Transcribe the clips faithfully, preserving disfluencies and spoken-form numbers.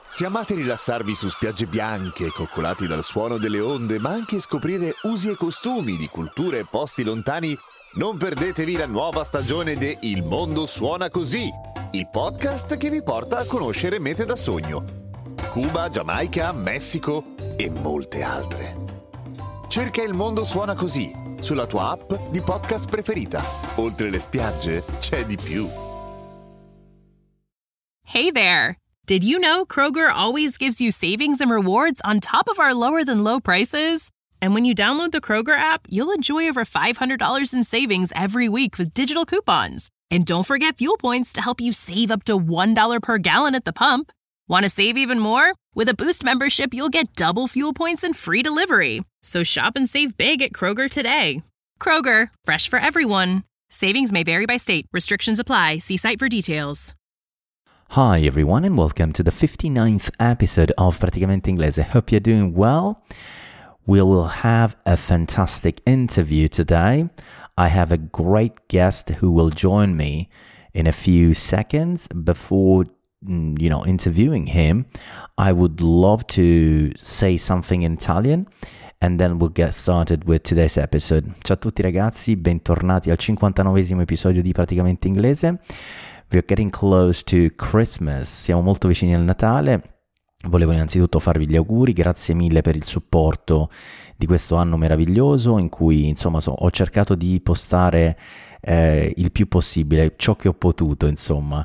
Se amate rilassarvi su spiagge bianche, coccolati dal suono delle onde, ma anche scoprire usi e costumi di culture e posti lontani, non perdetevi la nuova stagione de Il Mondo Suona Così, il podcast che vi porta a conoscere mete da sogno. Cuba, Giamaica, Messico e molte altre. Cerca Il Mondo Suona Così sulla tua app di podcast preferita. Oltre le spiagge c'è di più. Hey there! Did you know Kroger always gives you savings and rewards on top of our lower-than-low prices? And when you download the Kroger app, you'll enjoy over five hundred dollars in savings every week with digital coupons. And don't forget fuel points to help you save up to one dollar per gallon at the pump. Want to save even more? With a Boost membership, you'll get double fuel points and free delivery. So shop and save big at Kroger today. Kroger, fresh for everyone. Savings may vary by state. Restrictions apply. See site for details. Hi everyone and welcome to the fifty-ninth episode of Praticamente Inglese. Hope you're doing well. We will have a fantastic interview today. I have a great guest who will join me in a few seconds. Before, you know, interviewing him, I would love to say something in Italian and then we'll get started with today's episode. Ciao a tutti ragazzi, bentornati al cinquantanovesimo episodio di Praticamente Inglese. We're getting close to Christmas, siamo molto vicini al Natale. Volevo innanzitutto farvi gli auguri, grazie mille per il supporto di questo anno meraviglioso in cui insomma so, ho cercato di postare eh, il più possibile ciò che ho potuto, insomma,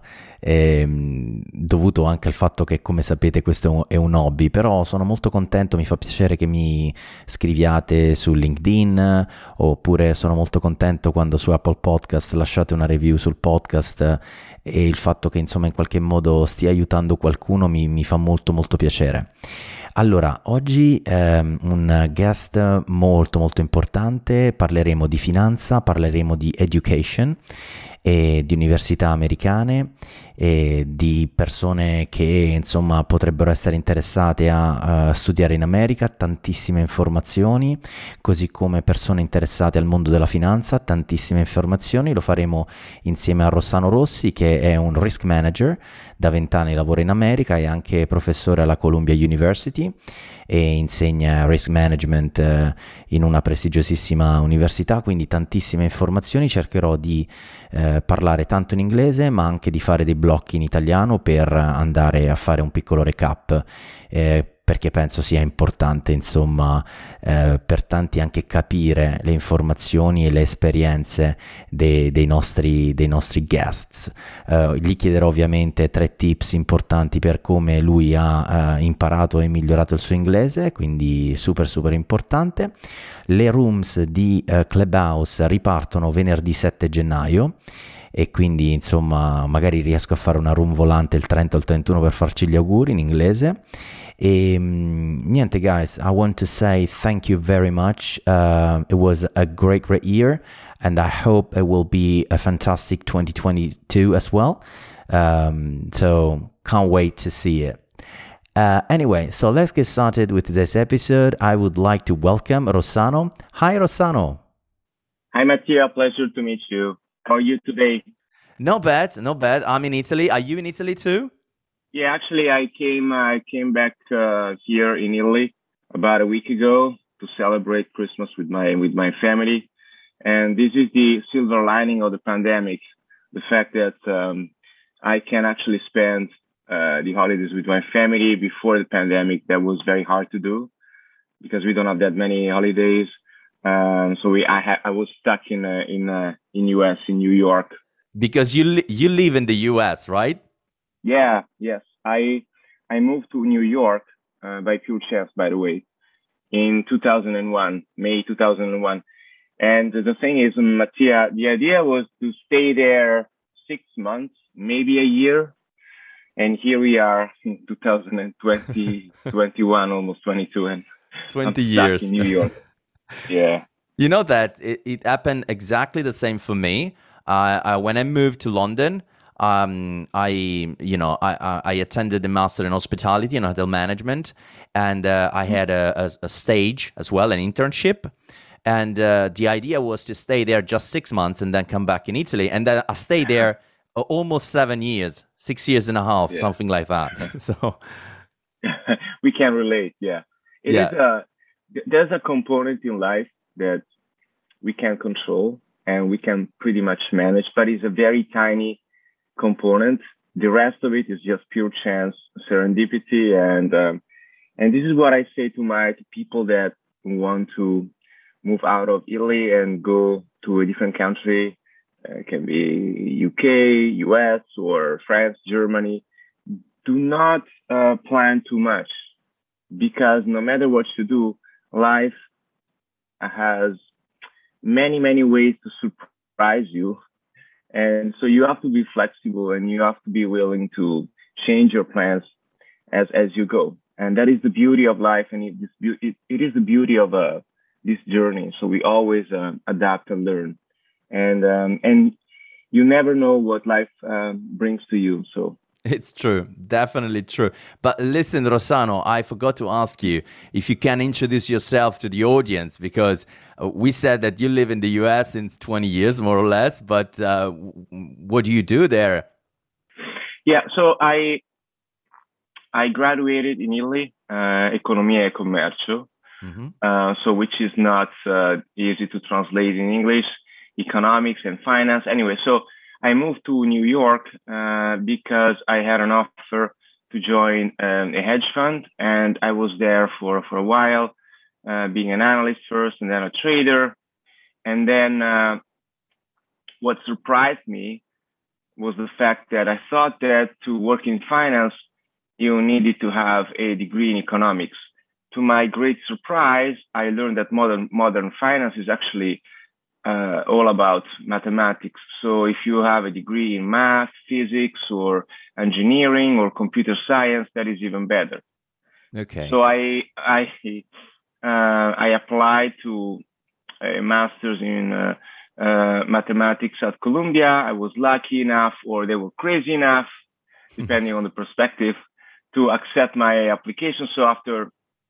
ehm, dovuto anche al fatto che, come sapete, questo è un, è un hobby, però sono molto contento, mi fa piacere che mi scriviate su LinkedIn, oppure sono molto contento quando su Apple Podcast lasciate una review sul podcast, e il fatto che insomma in qualche modo stia aiutando qualcuno mi, mi fa molto molto piacere. Allora, oggi ehm, un guest molto molto importante, parleremo di finanza, parleremo di education e di università americane e di persone che insomma potrebbero essere interessate a, a studiare in America, tantissime informazioni, così come persone interessate al mondo della finanza, tantissime informazioni. Lo faremo insieme a Rossano Rossi, che è un risk manager, da vent'anni lavora in America, è anche professore alla Columbia University e insegna risk management eh, in una prestigiosissima università, quindi tantissime informazioni. Cercherò di eh, parlare tanto in inglese ma anche di fare dei blocchi in italiano per andare a fare un piccolo recap, eh, perché penso sia importante insomma eh, per tanti anche capire le informazioni e le esperienze dei, dei, nostri, dei nostri guests. Uh, gli chiederò ovviamente tre tips importanti per come lui ha uh, imparato e migliorato il suo inglese, quindi super super importante. Le rooms di uh, Clubhouse ripartono venerdì sette gennaio e quindi insomma magari riesco a fare una room volante il trenta o il trentuno per farci gli auguri in inglese. E um, niente guys, I want to say thank you very much. Uh, it was a great great year and I hope it will be a fantastic twenty twenty-two as well. Um, so can't wait to see it. Uh, anyway, so let's get started with today's episode. I would like to welcome Rossano. Hi Rossano. Hi Mattia, pleasure to meet you. How are you today? Not bad, not bad. I'm in Italy. Are you in Italy too? Yeah, actually, I came I came back uh, here in Italy about a week ago to celebrate Christmas with my with my family, and this is the silver lining of the pandemic: the fact that um, I can actually spend uh, the holidays with my family. Before the pandemic, that was very hard to do because we don't have that many holidays. Um, so we I ha- I was stuck in uh, in uh, in U S in New York because you li- you live in the U S, right? Yeah, yes. I I moved to New York uh, by pure chance, by the way, in two thousand one, May two thousand one. And the thing is, Mattia, the idea was to stay there six months, maybe a year. And here we are in two thousand twenty, twenty-one, almost twenty-two. And twenty I'm stuck years in New York. Yeah. You know that it, it happened exactly the same for me. Uh, uh, when I moved to London, Um, I, you know, I, I attended a master in hospitality and hotel management, and uh, I had a, a, a stage as well, an internship. And uh, the idea was to stay there just six months and then come back in Italy. And then I stayed there almost seven years, six years and a half, yeah. something like that. So we can relate. Yeah, it Yeah. is a. There's a component in life that we can control and we can pretty much manage, but it's a very tiny component. The rest of it is just pure chance, serendipity, and um, and this is what I say to my to people that want to move out of Italy and go to a different country. Uh, it can be U K, U S, or France, Germany. Do not uh, plan too much, because no matter what you do, life has many, many ways to surprise you. And so you have to be flexible and you have to be willing to change your plans as, as you go. And that is the beauty of life. And it, it, it is the beauty of uh, this journey. So we always uh, adapt and learn. And, um, and you never know what life uh, brings to you. So it's true, definitely true. But listen, Rossano, I forgot to ask you if you can introduce yourself to the audience, because uh, we said that you live in the U S since twenty years, more or less. But uh, what do you do there? Yeah, so I I graduated in Italy, uh, Economia e Commercio, mm-hmm. uh, so which is not uh, easy to translate in English, economics and finance. Anyway, so I moved to New York uh, because I had an offer to join um, a hedge fund, and I was there for, for a while, uh, being an analyst first and then a trader. And then uh, what surprised me was the fact that I thought that to work in finance, you needed to have a degree in economics. To my great surprise, I learned that modern modern finance is actually Uh, all about mathematics. So if you have a degree in math, physics, or engineering, or computer science, that is even better. Okay. So I I uh, I applied to a master's in uh, uh, mathematics at Columbia. I was lucky enough, or they were crazy enough, depending on the perspective, to accept my application. So after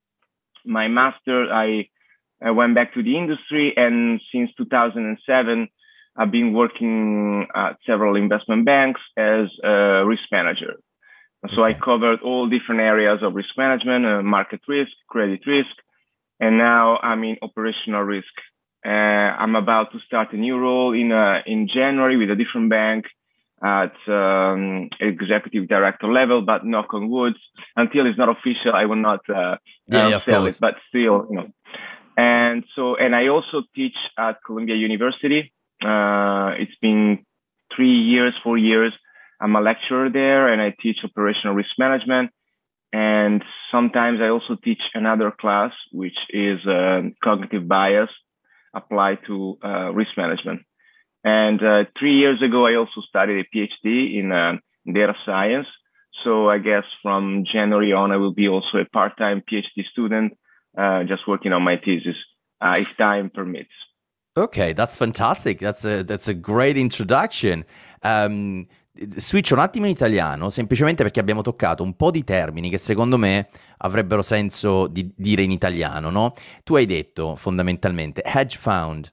my master, I I went back to the industry, and since two thousand seven, I've been working at several investment banks as a risk manager. So okay. I covered all different areas of risk management, uh, market risk, credit risk, and now I'm in operational risk. Uh, I'm about to start a new role in uh, in January with a different bank at um, executive director level, but knock on wood, until it's not official, I will not uh, yeah, um, yeah, sell it, but still, you know. And so, and I also teach at Columbia University. Uh, it's been three years, four years. I'm a lecturer there, and I teach operational risk management. And sometimes I also teach another class, which is uh, cognitive bias applied to uh, risk management. And uh, three years ago, I also studied a PhD in uh, data science. So I guess from January on, I will be also a part-time PhD student, Uh, just working on my thesis, uh, if time permits. Okay, that's fantastic. That's a, that's a great introduction. Um, switch un attimo in italiano, semplicemente perché abbiamo toccato un po' di termini che secondo me avrebbero senso di dire in italiano, no? Tu hai detto fondamentalmente hedge fund,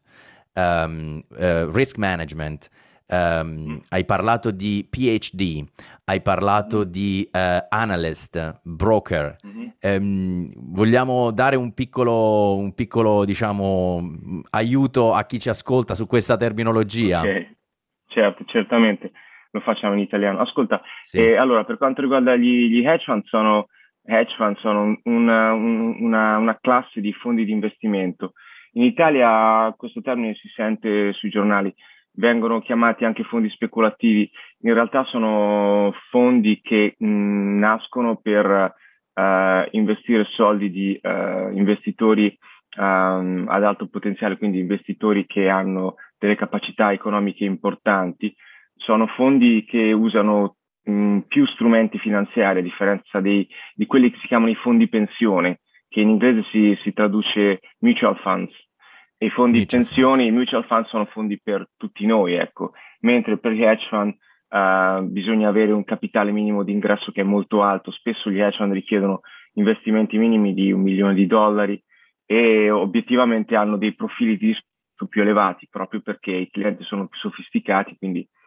um, uh, risk management, Um, hai parlato di PhD, hai parlato mm-hmm. di uh, analyst, broker. Mm-hmm. Um, vogliamo dare un piccolo, un piccolo, diciamo, aiuto a chi ci ascolta su questa terminologia? Ok, certo, certamente, lo facciamo in italiano. Ascolta, sì. eh, allora, per quanto riguarda gli, gli hedge fund, sono, hedge fund sono una, una, una classe di fondi di investimento. In Italia questo termine si sente sui giornali. Vengono chiamati anche fondi speculativi. In realtà sono fondi che mh, nascono per uh, investire soldi di uh, investitori um, ad alto potenziale, quindi investitori che hanno delle capacità economiche importanti. Sono fondi che usano mh, più strumenti finanziari, a differenza dei, di quelli che si chiamano i fondi pensione, che in inglese si, si traduce mutual funds. I fondi di pensione, i mutual fund sono fondi per tutti noi, ecco. Mentre per gli hedge fund uh, bisogna avere un capitale minimo di ingresso che è molto alto. Spesso gli hedge fund richiedono investimenti minimi di un milione di dollari e obiettivamente hanno dei profili di rischio più elevati, proprio perché i clienti sono più sofisticati, quindi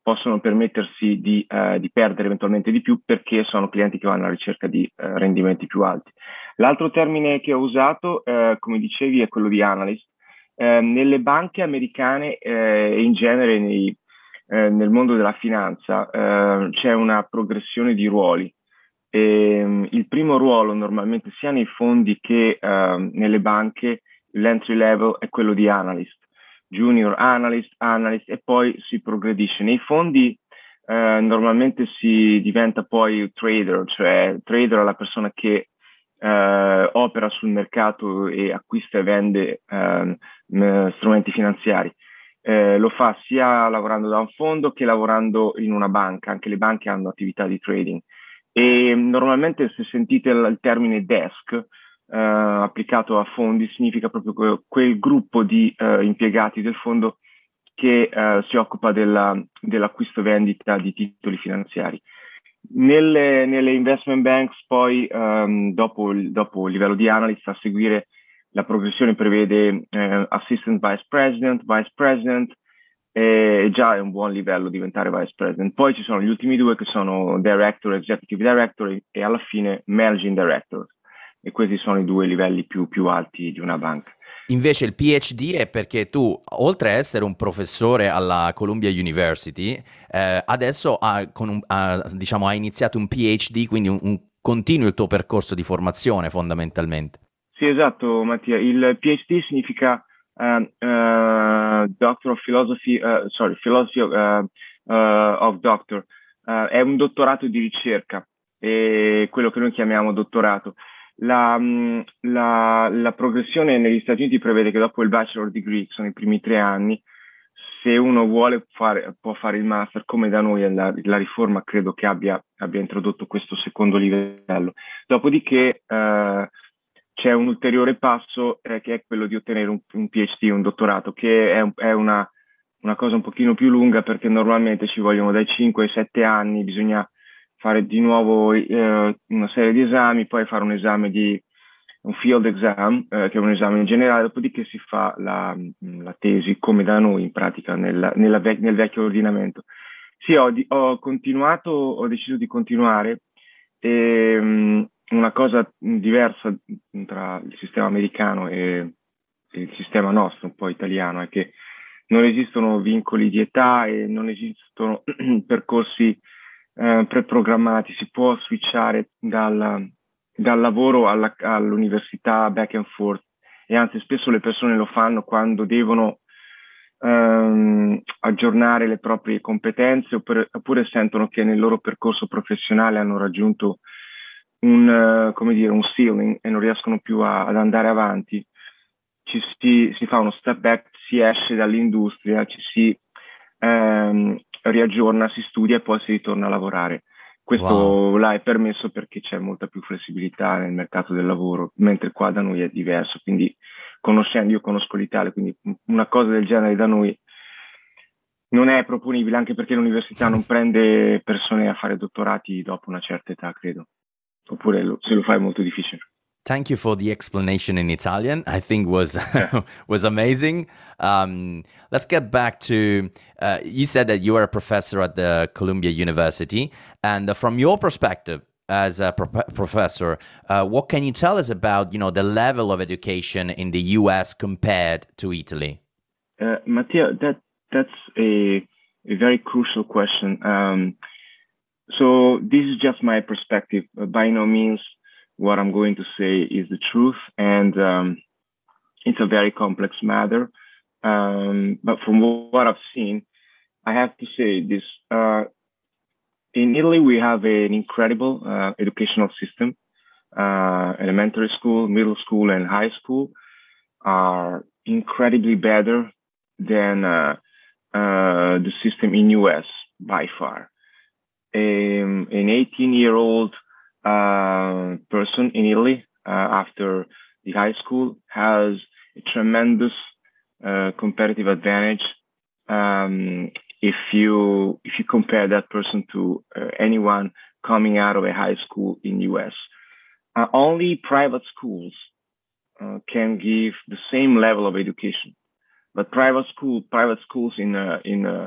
possono permettersi di, uh, di perdere eventualmente di più perché sono clienti che vanno alla ricerca di uh, rendimenti più alti. L'altro termine che ho usato, uh, come dicevi, è quello di analyst. Uh, nelle banche americane uh, e in genere nei, uh, nel mondo della finanza uh, c'è una progressione di ruoli. E, um, il primo ruolo normalmente sia nei fondi che uh, nelle banche, l'entry level è quello di analyst. Junior analyst, analyst e poi si progredisce. Nei fondi eh, normalmente si diventa poi trader, cioè trader è la persona che eh, opera sul mercato e acquista e vende eh, strumenti finanziari. Eh, lo fa sia lavorando da un fondo che lavorando in una banca, anche le banche hanno attività di trading. E normalmente se sentite il termine desk, Uh, applicato a fondi, significa proprio que- quel gruppo di uh, impiegati del fondo che uh, si occupa della, dell'acquisto e vendita di titoli finanziari. Nelle, nelle investment banks poi um, dopo, il, dopo il livello di analyst a seguire la progressione prevede uh, assistant vice president, vice president e già è un buon livello diventare vice president. Poi ci sono gli ultimi due che sono director, executive director e, e alla fine managing director. E questi sono i due livelli più, più alti di una banca. Invece il PhD è perché tu, oltre a essere un professore alla Columbia University, eh, adesso ha, con un, ha, diciamo, ha iniziato un PhD, quindi un, un continui il tuo percorso di formazione fondamentalmente. Sì, esatto, Mattia. Il PhD significa uh, uh, Doctor of Philosophy, uh, sorry, Philosophy of, uh, uh, of Doctor. Uh, è un dottorato di ricerca, è quello che noi chiamiamo dottorato. La, la, la progressione negli Stati Uniti prevede che dopo il bachelor degree, che sono i primi tre anni, se uno vuole fare, può fare il master, come da noi la, la riforma credo che abbia, abbia introdotto questo secondo livello. Dopodiché eh, c'è un ulteriore passo eh, che è quello di ottenere un, un PhD, un dottorato, che è, è una, una cosa un pochino più lunga perché normalmente ci vogliono dai cinque ai sette anni, bisogna fare di nuovo eh, una serie di esami, poi fare un esame di un field exam, eh, che è un esame in generale, dopodiché si fa la, la tesi come da noi in pratica nella, nella vec- nel vecchio ordinamento. Sì, ho, di, ho continuato, ho deciso di continuare e um, una cosa diversa tra il sistema americano e, e il sistema nostro, un po' italiano, è che non esistono vincoli di età e non esistono percorsi Uh, preprogrammati, si può switchare dal, dal lavoro alla, all'università back and forth e anzi spesso le persone lo fanno quando devono um, aggiornare le proprie competenze oppure, oppure sentono che nel loro percorso professionale hanno raggiunto un, uh, come dire, un ceiling e non riescono più a, ad andare avanti. Ci si, si fa uno step back, si esce dall'industria, ci si um, riaggiorna, si studia e poi si ritorna a lavorare. Questo wow. là è permesso perché c'è molta più flessibilità nel mercato del lavoro, mentre qua da noi è diverso. Quindi conoscendo, io conosco l'Italia, quindi una cosa del genere da noi non è proponibile, anche perché l'università non prende persone a fare dottorati dopo una certa età, credo. Oppure lo, se lo fai è molto difficile. Thank you for the explanation in Italian. I think was was amazing. Um, let's get back to, uh, you said that you are a professor at the Columbia University, and uh, from your perspective as a pro- professor, uh, what can you tell us about, you know, the level of education in the U S compared to Italy? Uh, Mattia, that that's a a very crucial question. Um, so this is just my perspective. Uh, by no means what I'm going to say is the truth, and um, it's a very complex matter. Um, but from what I've seen, I have to say this. Uh, in Italy, we have an incredible uh, educational system. Uh, elementary school, middle school, and high school are incredibly better than uh, uh, the system in U S by far. Um, an eighteen-year-old Uh, person in Italy uh, after the high school has a tremendous uh, competitive advantage um, if you if you compare that person to uh, anyone coming out of a high school in U S. Uh, only private schools uh, can give the same level of education, but private school private schools in uh, in uh,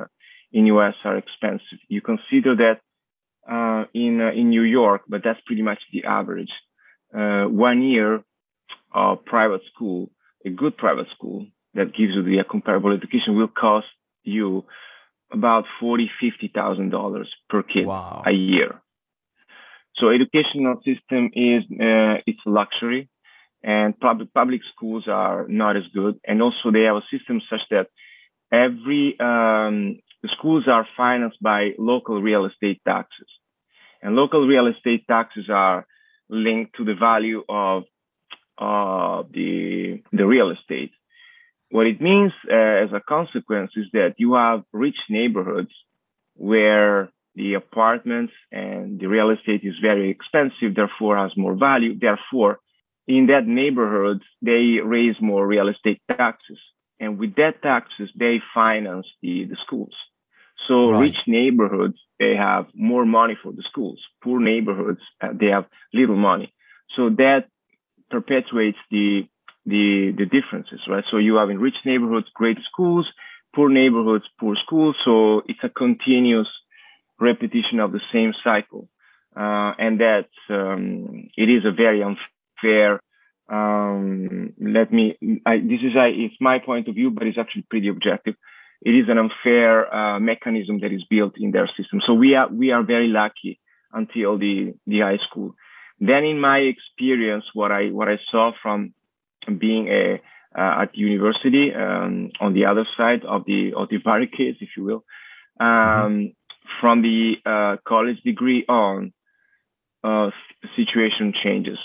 in U S are expensive. You consider that uh, in uh, in New York, but that's pretty much the average. Uh, one year of private school, a good private school that gives you the uh, comparable education, will cost you about forty, fifty thousand dollars per kid Wow. a year. So educational system is uh, it's a luxury, and public public schools are not as good. And also they have a system such that every um, the schools are financed by local real estate taxes, and local real estate taxes are linked to the value of uh, the the real estate. What it means uh, as a consequence is that you have rich neighborhoods where the apartments and the real estate is very expensive, therefore has more value. Therefore, in that neighborhood, they raise more real estate taxes. And with that taxes, they finance the, the schools. So Right. rich neighborhoods, they have more money for the schools. Poor neighborhoods, uh, they have little money. So that perpetuates the, the, the differences, right? So you have in rich neighborhoods, great schools, poor neighborhoods, poor schools. So it's a continuous repetition of the same cycle. Uh, and that um, it is a very unfair, um, let me, I, this is, I, it's my point of view, but it's actually pretty objective. It is an unfair uh, mechanism that is built in their system. So we are, we are very lucky until the, the high school. Then in my experience, what I, what I saw from being a, uh, at university, um, on the other side of the, of the barricades, if you will, um, mm-hmm. from the uh, college degree on, uh, situation changes.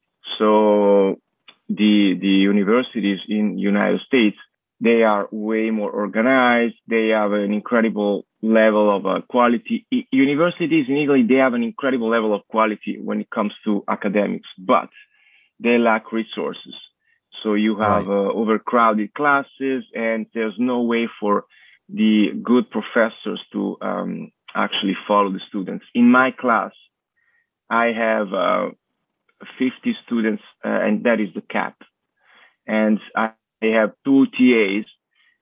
So the the universities in United States, they are way more organized. They have an incredible level of uh, quality. I- universities in Italy, they have an incredible level of quality when it comes to academics, but they lack resources. So you have right. uh, overcrowded classes, and there's no way for the good professors to um, actually follow the students. In my class, I have uh, fifty students, uh, and that is the cap. And I have two T As.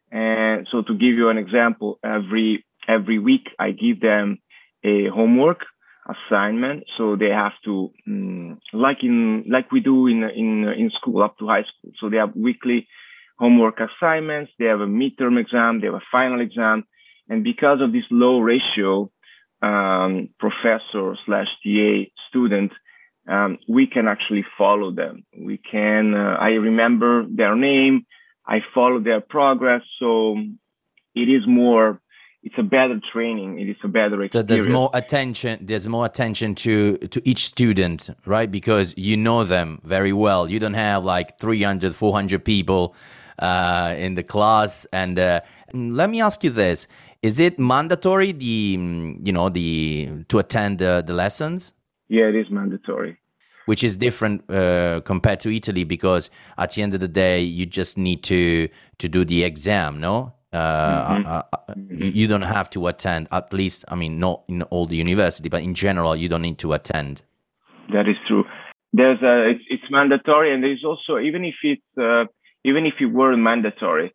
And so to give you an example, every every week I give them a homework assignment. So they have to, um, like in like we do in in in school up to high school. So they have weekly homework assignments. They have a midterm exam. They have a final exam. And because of this low ratio, um, professor slash T A student, um, we can actually follow them. We can, uh, I remember their name. I follow their progress. So it is more, it's a better training. It is a better experience. So there's more attention, there's more attention to, to each student, right? Because you know them very well. You don't have like three hundred, four hundred people uh, in the class. And uh, let me ask you this. Is it mandatory, the you know, the to attend uh, the lessons? Yeah, it is mandatory. Which is different uh, compared to Italy, because at the end of the day, you just need to to do the exam, no? Uh, mm-hmm. uh, uh, you don't have to attend, at least, I mean, not in all the university, but in general, you don't need to attend. That is true. There's a, it's, it's mandatory, and there's also, even if it's, uh, even if it were mandatory,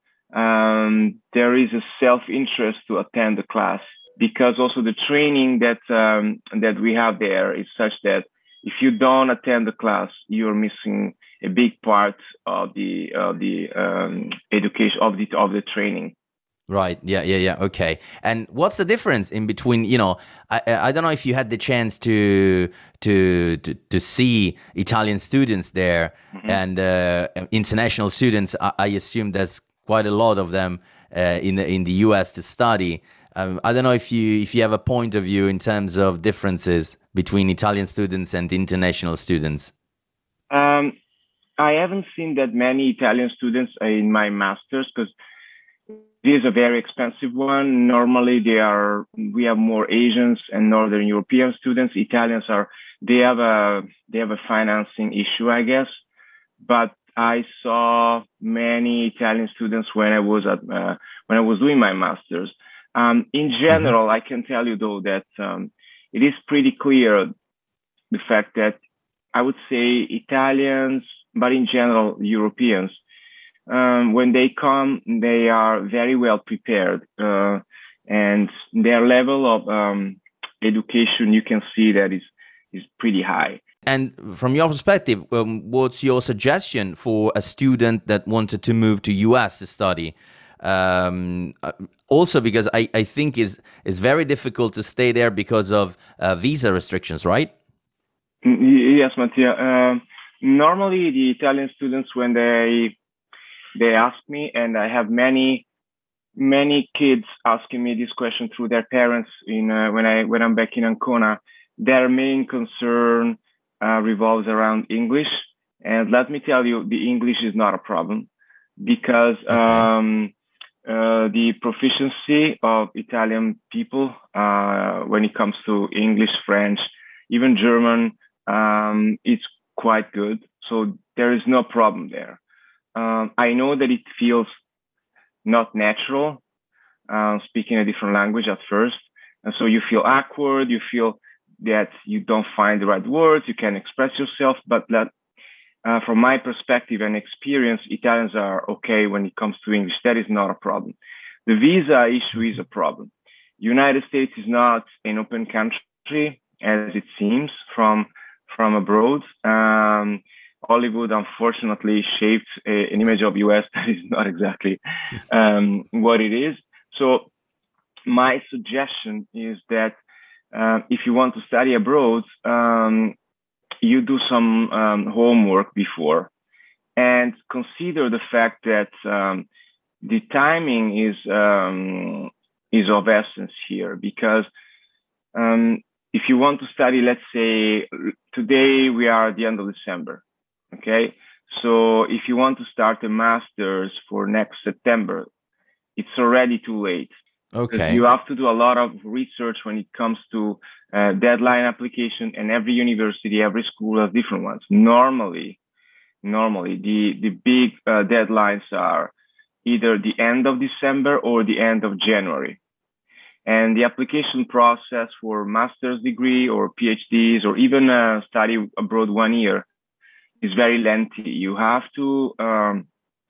um, there is a self-interest to attend the class, because also the training that, um, that we have there is such that if you don't attend the class, you're missing a big part of the, of the, um, education, of the, of the training. Right. Yeah. Yeah. Yeah. Okay. And what's the difference in between? You know, I I don't know if you had the chance to to to, to see Italian students there, mm-hmm. and uh, international students. I, I assume there's quite a lot of them uh, in the in the U S to study. Um, I don't know if you if you have a point of view in terms of differences between Italian students and international students. Um, I haven't seen that many Italian students in my master's, because this is a very expensive one. Normally, they are. We have more Asians and Northern European students. Italians are. They have a. They have a financing issue, I guess. But I saw many Italian students when I was at uh, when I was doing my master's. Um, in general, mm-hmm. I can tell you though that um, it is pretty clear the fact that I would say Italians, but in general Europeans. Um, when they come, they are very well prepared. Uh, and their level of um, education, you can see that is is pretty high. And from your perspective, um, what's your suggestion for a student that wanted to move to U S to study? Um, also, because I, I think is is very difficult to stay there because of uh, visa restrictions, right? Yes, Mattia. Uh, normally, the Italian students, when they they ask me, and I have many many kids asking me this question through their parents in uh, when I when I'm back in Ancona, their main concern uh, revolves around English. And let me tell you, the English is not a problem because okay. um, uh, the proficiency of Italian people uh, when it comes to English, French, even German, um, it's quite good. So there is no problem there. Um, I know that it feels not natural, uh, speaking a different language at first. And so you feel awkward, you feel that you don't find the right words, you can express yourself. But that, uh, from my perspective and experience, Italians are okay when it comes to English. That is not a problem. The visa issue is a problem. United States is not an open country, as it seems from, from abroad. Um, Hollywood, unfortunately, shaped a, an image of U S that is not exactly um, what it is. So my suggestion is that uh, if you want to study abroad, um, you do some um, homework before and consider the fact that um, the timing is um, is of essence here, because um, if you want to study, let's say today we are at the end of December. Okay, so if you want to start a master's for next September, it's already too late. Okay. You have to do a lot of research when it comes to uh, deadline application, and every university, every school has different ones. Normally, normally the, the big uh, deadlines are either the end of December or the end of January. And the application process for master's degree or PhDs or even uh, study abroad one year is very lengthy. You have to um,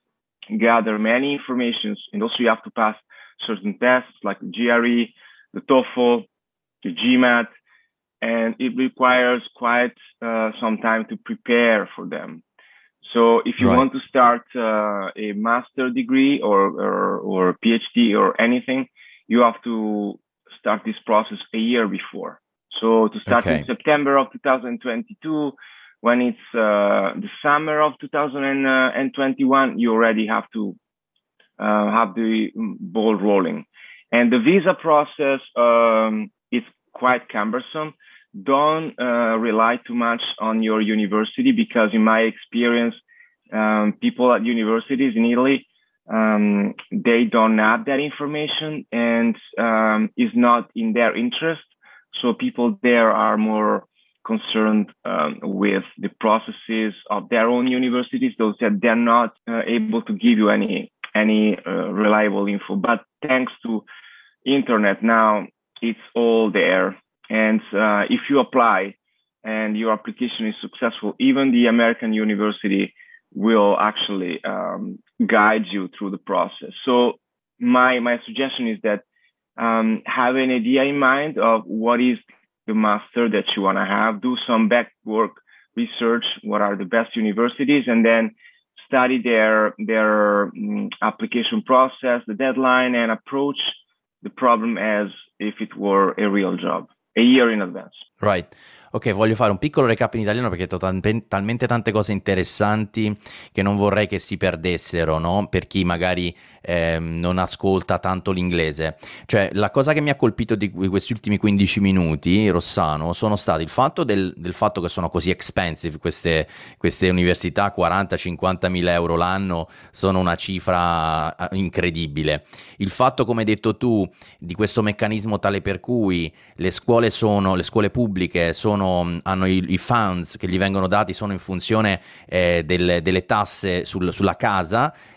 gather many informations, and also you have to pass certain tests like the G R E, the TOEFL, the GMAT, and it requires quite uh, some time to prepare for them. So if you right. want to start uh, a master degree or, or, or PhD or anything, you have to start this process a year before. So to start okay. in September of two thousand twenty-two, when it's uh, the summer of two thousand twenty-one, you already have to uh, have the ball rolling. And the visa process um, is quite cumbersome. Don't uh, rely too much on your university, because in my experience, um, people at universities in Italy, um, they don't have that information, and um, is not in their interest. So people there are more concerned um, with the processes of their own universities, those that they're not uh, able to give you any any uh, reliable info. But thanks to internet now, it's all there. And uh, if you apply and your application is successful, even the American university will actually um, guide you through the process. So my my suggestion is that um, have an idea in mind of what is the master that you want to have, do some back work research, what are the best universities, and then study their their um, application process, the deadline, and approach the problem as if it were a real job, a year in advance. Right. Ok, voglio fare un piccolo recap in italiano perché ho t- talmente tante cose interessanti che non vorrei che si perdessero, no? Per chi magari eh, non ascolta tanto l'inglese. Cioè, la cosa che mi ha colpito di questi ultimi quindici minuti, Rossano, sono stati il fatto del, del fatto che sono così expensive queste, queste università, quaranta cinquanta mila euro l'anno, sono una cifra incredibile. Il fatto, come hai detto tu, di questo meccanismo tale per cui le scuole sono, le scuole pubbliche sono hanno i, i funds che gli vengono dati sono in funzione eh, del, delle tasse sul, sulla casa,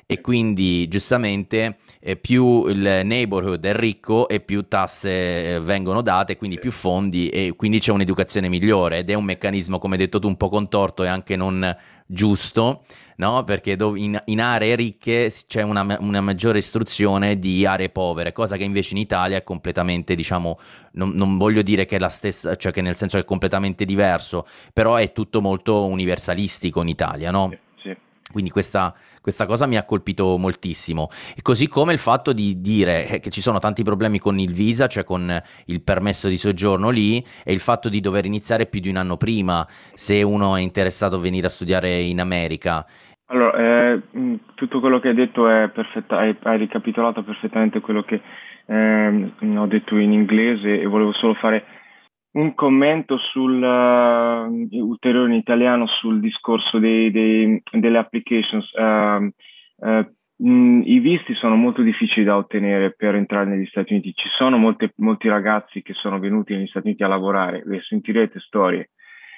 e quindi giustamente eh, più il neighborhood è ricco e più tasse eh, vengono date, quindi più fondi, e quindi c'è un'educazione migliore, ed è un meccanismo, come hai detto tu, un po' contorto e anche non giusto, no? Perché dov- in, in aree ricche c'è una, una maggiore istruzione di aree povere, cosa che invece in Italia è completamente, diciamo, non, non voglio dire che è la stessa, cioè che nel senso che è completamente diverso, però è tutto molto universalistico in Italia, no? Sì. Quindi questa, questa cosa mi ha colpito moltissimo, e così come il fatto di dire eh, che ci sono tanti problemi con il visa, cioè con il permesso di soggiorno lì, e il fatto di dover iniziare più di un anno prima se uno è interessato a venire a studiare in America. Allora, eh, mh, tutto quello che hai detto è perfetta, hai, hai ricapitolato perfettamente quello che ehm, ho detto in inglese, e volevo solo fare un commento sul uh, ulteriore in italiano sul discorso dei, dei- delle applications. Uh, uh, mh, I visti sono molto difficili da ottenere per entrare negli Stati Uniti. Ci sono molte- molti ragazzi che sono venuti negli Stati Uniti a lavorare, le sentirete storie.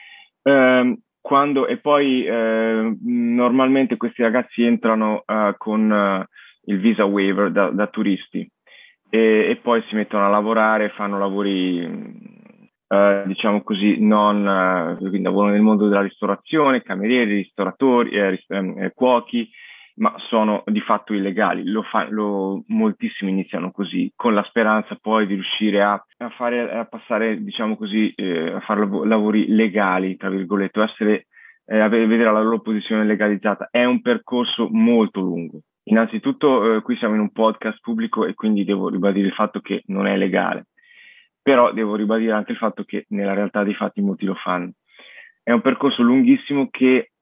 Ehm, quando, e poi eh, normalmente questi ragazzi entrano eh, con eh, il visa waiver da, da turisti, e, e poi si mettono a lavorare, fanno lavori, eh, diciamo così, non, eh, quindi lavorano nel mondo della ristorazione, camerieri, ristoratori, eh, ris- ehm, eh, cuochi, ma sono di fatto illegali. Lo fa, lo, moltissimi iniziano così, con la speranza poi di riuscire a, a fare, a passare, diciamo così, eh, a fare lav- lavori legali, tra virgolette, o essere, eh, avere, vedere la loro posizione legalizzata. È un percorso molto lungo. Innanzitutto, eh, qui siamo in un podcast pubblico e quindi devo ribadire il fatto che non è legale, però devo ribadire anche il fatto che nella realtà dei fatti molti lo fanno. È un percorso lunghissimo che,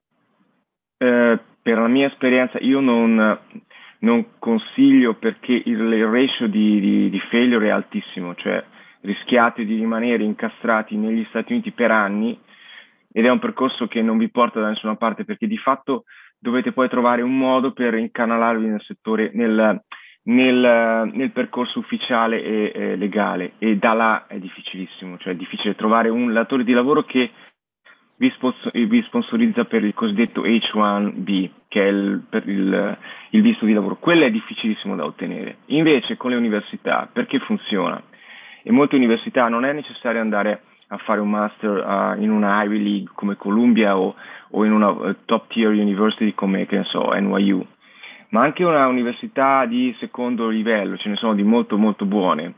eh, per la mia esperienza, io non, non consiglio, perché il, il ratio di, di, di failure è altissimo, cioè rischiate di rimanere incastrati negli Stati Uniti per anni, ed è un percorso che non vi porta da nessuna parte, perché di fatto dovete poi trovare un modo per incanalarvi nel settore, nel, nel, nel percorso ufficiale e eh, legale, e da là è difficilissimo, cioè è difficile trovare un datore di lavoro che vi, sponsor- vi sponsorizza per il cosiddetto H uno B, che è il, per il, il visto di lavoro. Quello è difficilissimo da ottenere. Invece con le università, perché funziona? In molte università non è necessario andare a fare un master uh, in una Ivy League come Columbia, o, o in una uh, top tier university come, che ne so, N Y U, ma anche una università di secondo livello, ce ne sono di molto molto buone.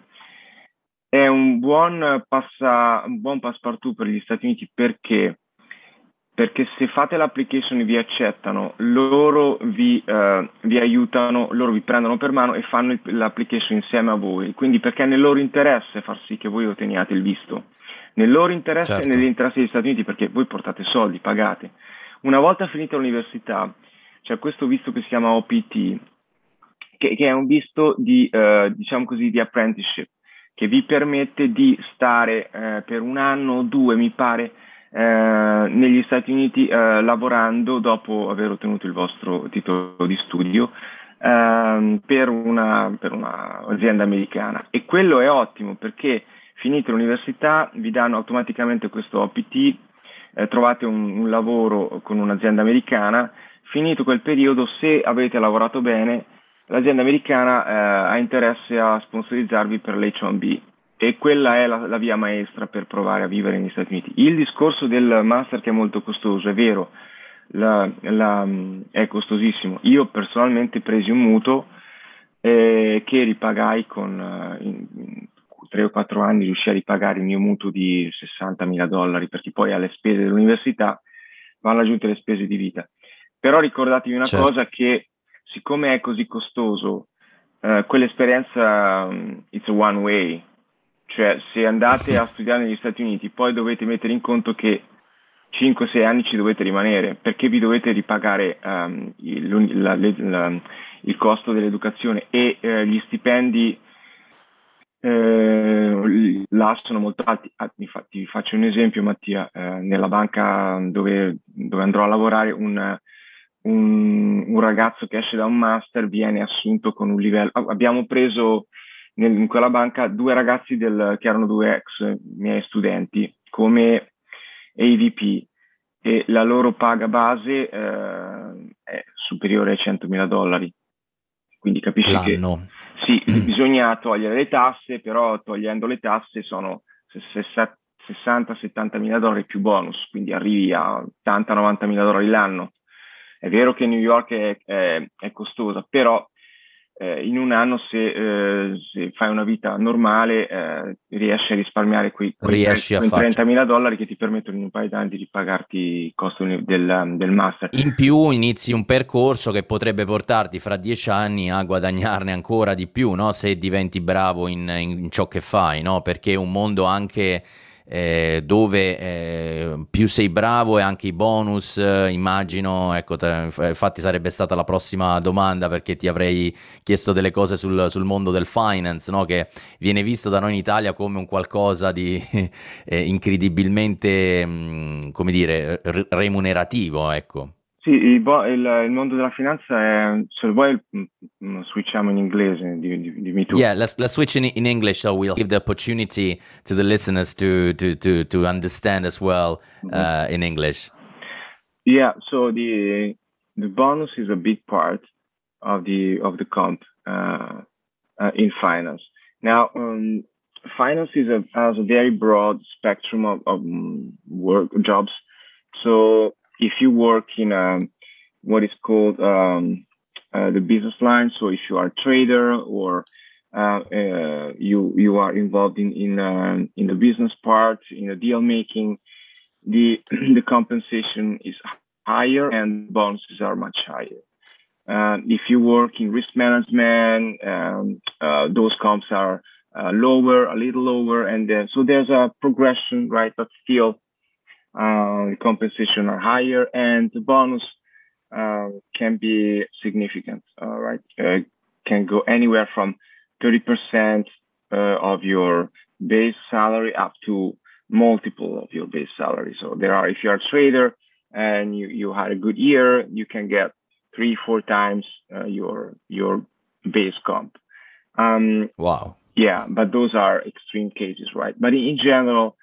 È un buon passa, un buon passepartout per gli Stati Uniti, perché perché se fate l'application e vi accettano, loro vi, uh, vi aiutano, loro vi prendono per mano e fanno il, l'application insieme a voi. Quindi perché è nel loro interesse far sì che voi otteniate il visto. Nel loro interesse Certo. e nell'interesse degli Stati Uniti, perché voi portate soldi, pagate. Una volta finita l'università, c'è questo visto che si chiama O P T, che, che è un visto di, uh, diciamo così, di apprenticeship, che vi permette di stare uh, per un anno o due, mi pare, Eh, negli Stati Uniti eh, lavorando dopo aver ottenuto il vostro titolo di studio ehm, per una per un'azienda americana, e quello è ottimo, perché finite l'università vi danno automaticamente questo O P T, eh, trovate un, un lavoro con un'azienda americana. Finito quel periodo, se avete lavorato bene, l'azienda americana eh, ha interesse a sponsorizzarvi per l'H uno B, e quella è la, la via maestra per provare a vivere negli Stati Uniti. Il discorso del master, che è molto costoso, è vero, la, la, è costosissimo. Io personalmente presi un mutuo eh, che ripagai con uh, in, in tre o quattro anni, riuscii a ripagare il mio mutuo di sessantamila dollari, perché poi alle spese dell'università vanno aggiunte le spese di vita. Però ricordatevi una Certo. cosa, che siccome è così costoso, uh, quell'esperienza um, it's a one way. Cioè, se andate a studiare negli Stati Uniti, poi dovete mettere in conto che cinque sei anni ci dovete rimanere, perché vi dovete ripagare um, il, la, la, il costo dell'educazione, e eh, gli stipendi eh, là sono molto alti. Ah, infatti, vi faccio un esempio, Mattia. Eh, nella banca dove, dove andrò a lavorare, un, un, un ragazzo che esce da un master viene assunto con un livello... Abbiamo preso nel, in quella banca due ragazzi del, che erano due ex miei studenti come A V P, e la loro paga base eh, è superiore ai centomila dollari. quindi capisci L'anno. che sì, bisogna togliere le tasse, però togliendo le tasse sono sessanta settanta mila dollari più bonus, quindi arrivi a ottanta novanta mila dollari l'anno. È vero che New York è, è, è costosa, però eh, in un anno se, eh, se fai una vita normale eh, riesci a risparmiare quei, quei, quei trentamila dollari che ti permettono in un paio d'anni di pagarti il costo del, del master. In più inizi un percorso che potrebbe portarti fra dieci anni a guadagnarne ancora di più, no? Se diventi bravo in, in ciò che fai, no? Perché è un mondo anche eh, dove eh, più sei bravo e anche i bonus, eh, immagino, ecco, te, infatti sarebbe stata la prossima domanda, perché ti avrei chiesto delle cose sul, sul mondo del finance, no? Che viene visto da noi in Italia come un qualcosa di eh, incredibilmente, mh, come dire, r- remunerativo, ecco. Sì, il, il, il mondo della finanza è, se vuoi switchiamo in inglese, dimmi tu. Yeah, let's let's switch in in English, so we'll give the opportunity to the listeners to to to to understand as well uh, in English. Yeah, so the the bonus is a big part of the of the comp uh, uh, in finance. Now, um, finance is a has a very broad spectrum of, of work jobs. So if you work in a, what is called um, uh, the business line, so if you are a trader or uh, uh, you you are involved in in uh, in the business part, in the deal making, the the compensation is higher and bonuses are much higher. Uh, if you work in risk management, um, uh, those comps are uh, lower, a little lower, and uh, so there's a progression, right? But still. Uh, the compensation are higher and the bonus uh, can be significant, uh, right? Uh, can go anywhere from thirty percent uh, of your base salary up to multiple of your base salary. So there are, if you're a trader and you, you had a good year, you can get three, four times uh, your your base comp. Um, wow. Yeah, but those are extreme cases, right? But in general,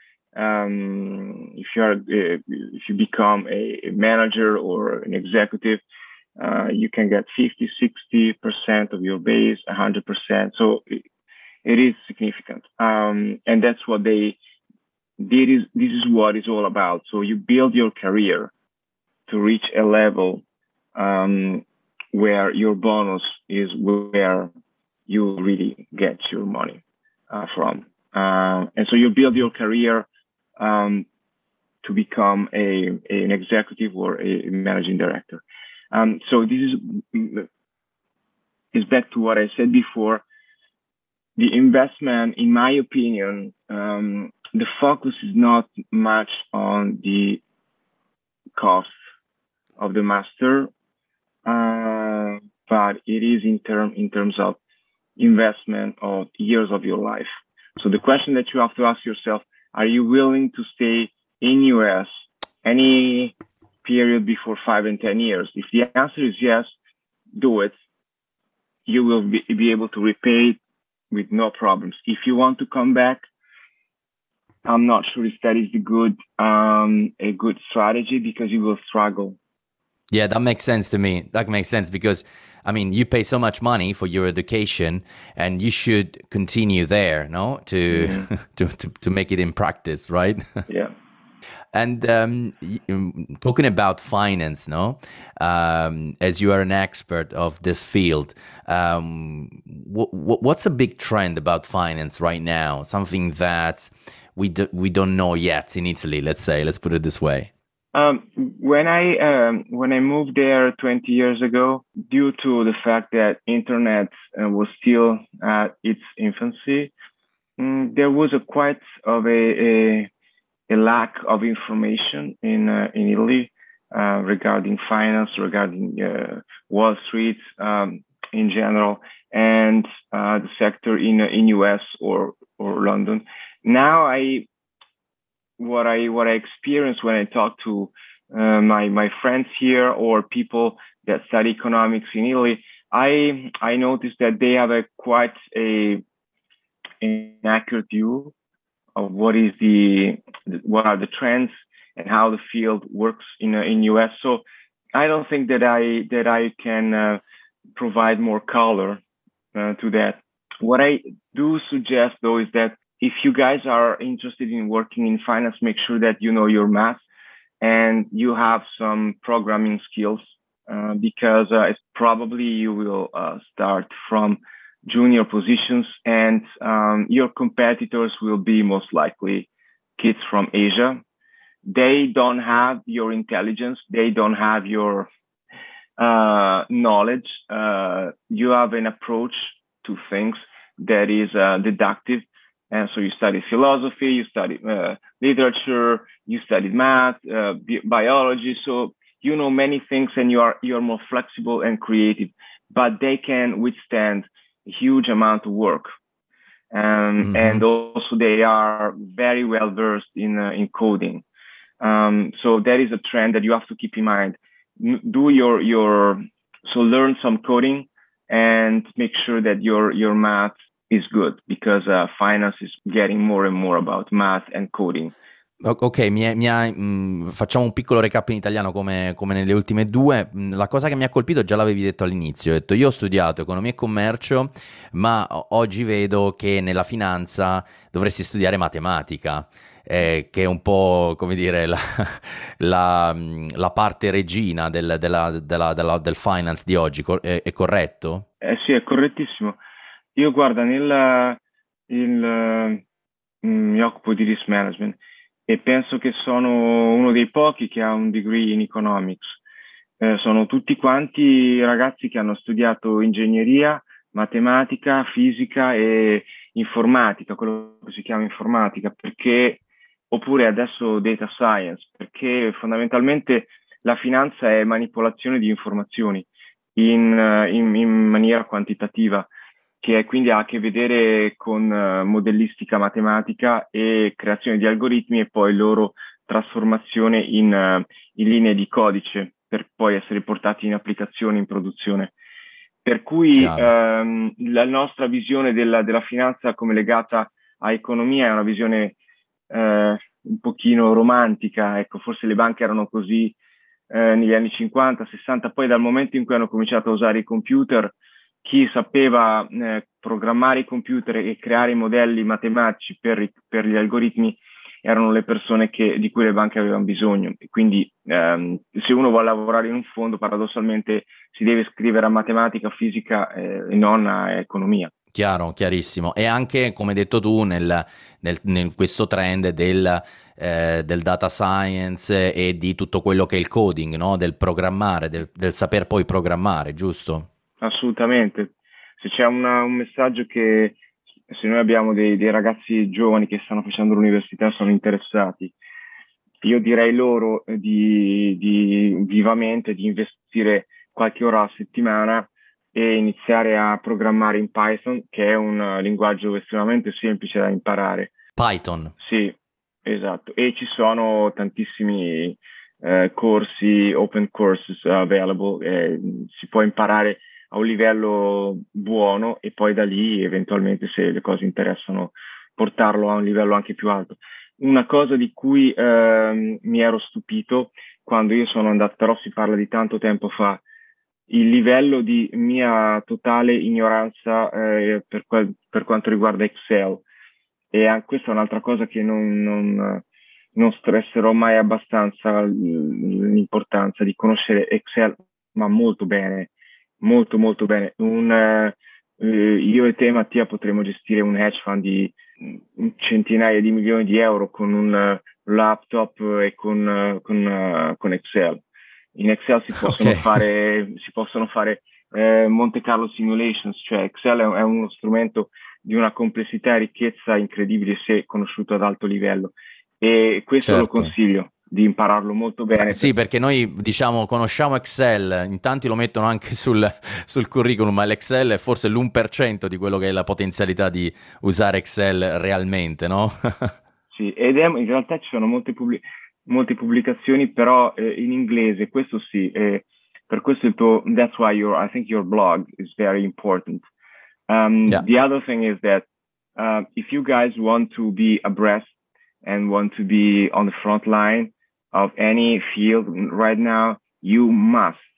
Um, if you are, uh, if you become a, a manager or an executive, uh, you can get fifty, sixty percent of your base, one hundred percent. So it, it is significant. Um, and that's what they did. Is this is what it's all about. So you build your career to reach a level um, where your bonus is where you really get your money uh, from. Uh, and so you build your career Um, to become a, a an executive or a managing director. Um, so this is is back to what I said before. The investment, in my opinion, um, the focus is not much on the cost of the master, uh, but it is in term in terms of investment of years of your life. So the question that you have to ask yourself: are you willing to stay in U S any period before five and ten years? If the answer is yes, do it. You will be, be able to repay it with no problems. If you want to come back, I'm not sure if that is the good um, a good strategy, because you will struggle. Yeah, that makes sense to me. That makes sense because, I mean, you pay so much money for your education, and you should continue there, no, to mm-hmm. to, to to make it in practice, right? Yeah. And um, talking about finance, no, um, as you are an expert of this field, um, w- w- what's a big trend about finance right now? Something that we do- we don't know yet in Italy. Let's say, let's put it this way. Um, when I um, when I moved there twenty years ago, due to the fact that internet uh, was still at its infancy, um, there was a quite of a, a a lack of information in uh, in Italy uh, regarding finance, regarding uh, Wall Street um, in general, and uh, the sector in in U S or or London. Now I. What I what I experience when I talk to uh, my my friends here or people that study economics in Italy, I I notice that they have a quite a inaccurate view of what is the what are the trends and how the field works in uh, in U S. So I don't think that I that I can uh, provide more color uh, to that. What I do suggest, though, is that if you guys are interested in working in finance, make sure that you know your math and you have some programming skills, uh, because uh, it's probably you will uh, start from junior positions, and um, your competitors will be most likely kids from Asia. They don't have your intelligence. They don't have your uh, knowledge. Uh, you have an approach to things that is uh, deductive. And so you study philosophy, you study uh, literature, you studied math, uh, bi- biology. So you know many things, and you are you are more flexible and creative. But they can withstand a huge amount of work, um, mm-hmm. and also they are very well versed in uh, in coding. Um, so that is a trend that you have to keep in mind. Do your your so learn some coding and make sure that your your math is good, because uh, finance is getting more and more about math and coding. Ok, mi, mi ha, mh, facciamo un piccolo recap in italiano come, come nelle ultime due. La cosa che mi ha colpito già l'avevi detto all'inizio. Ho detto, io ho studiato economia e commercio, ma oggi vedo che nella finanza dovresti studiare matematica, eh, che è un po', come dire, la, la, la parte regina del, della, della, della, del finance di oggi. È, è corretto? Eh sì, è correttissimo. Io guarda, nel, il, mi occupo di risk management e penso che sono uno dei pochi che ha un degree in economics. Eh, sono tutti quanti ragazzi che hanno studiato ingegneria, matematica, fisica e informatica, quello che si chiama informatica, perché oppure adesso data science, perché fondamentalmente la finanza è manipolazione di informazioni in, in, in maniera quantitativa, che quindi ha a che vedere con uh, modellistica matematica e creazione di algoritmi e poi loro trasformazione in, uh, in linee di codice per poi essere portati in applicazione, in produzione. Per cui um, la nostra visione della, della finanza come legata a economia è una visione uh, un pochino romantica. Ecco, forse le banche erano così uh, negli anni cinquanta, sessanta, poi dal momento in cui hanno cominciato a usare i computer, chi sapeva eh, programmare i computer e creare i modelli matematici per, per gli algoritmi erano le persone che, di cui le banche avevano bisogno. E quindi ehm, se uno vuole lavorare in un fondo, paradossalmente si deve iscrivere a matematica, fisica eh, e non a economia. Chiaro, chiarissimo. E anche, come hai detto tu, nel, nel, nel questo trend del, eh, del data science e di tutto quello che è il coding, no? Del programmare, del, del saper poi programmare, giusto? Assolutamente. Se c'è una, un messaggio che, se noi abbiamo dei, dei ragazzi giovani che stanno facendo l'università e sono interessati, io direi loro di, di vivamente di investire qualche ora a settimana e iniziare a programmare in Python, che è un linguaggio estremamente semplice da imparare. Python? Sì, esatto. E ci sono tantissimi eh, corsi, open courses available, eh, si può imparare a un livello buono e poi da lì eventualmente, se le cose interessano, portarlo a un livello anche più alto. Una cosa di cui eh, mi ero stupito quando io sono andato, però si parla di tanto tempo fa, il livello di mia totale ignoranza eh, per, quel, per quanto riguarda Excel. E anche questa è un'altra cosa che non, non, non stresserò mai abbastanza, l'importanza di conoscere Excel, ma molto bene. Molto molto bene. Un, eh, io e te, Mattia, potremmo gestire un hedge fund di centinaia di milioni di euro con un uh, laptop e con, uh, con, uh, con Excel. In Excel si possono okay. fare si possono fare eh, Monte Carlo simulations, cioè Excel è, è uno strumento di una complessità e ricchezza incredibile se conosciuto ad alto livello, e questo certo. Lo consiglio di impararlo molto bene. Beh, sì, perché noi diciamo conosciamo Excel, in tanti lo mettono anche sul, sul curriculum, ma l'Excel è forse l'uno per cento di quello che è la potenzialità di usare Excel realmente, no? Sì, ed è, in realtà ci sono molte, pubblic- molte pubblicazioni, però eh, in inglese, questo sì, eh, per questo il tuo, that's why your, I think your blog is very important. Um, yeah. The other thing is that uh, if you guys want to be abreast and want to be on the front line of any field right now, you must